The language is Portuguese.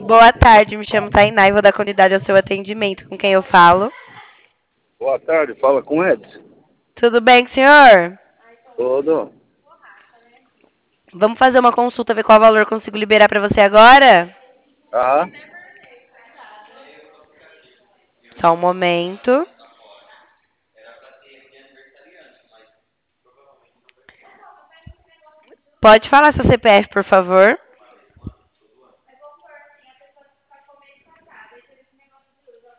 Boa tarde, me chamo Tainá e vou dar continuidade ao seu atendimento. Com quem eu falo? Boa tarde, fala com o Edson. Tudo bem, senhor? Tudo. Vamos fazer uma consulta, ver qual valor eu consigo liberar para você agora? Aham. Só um momento. Pode falar seu CPF, por favor?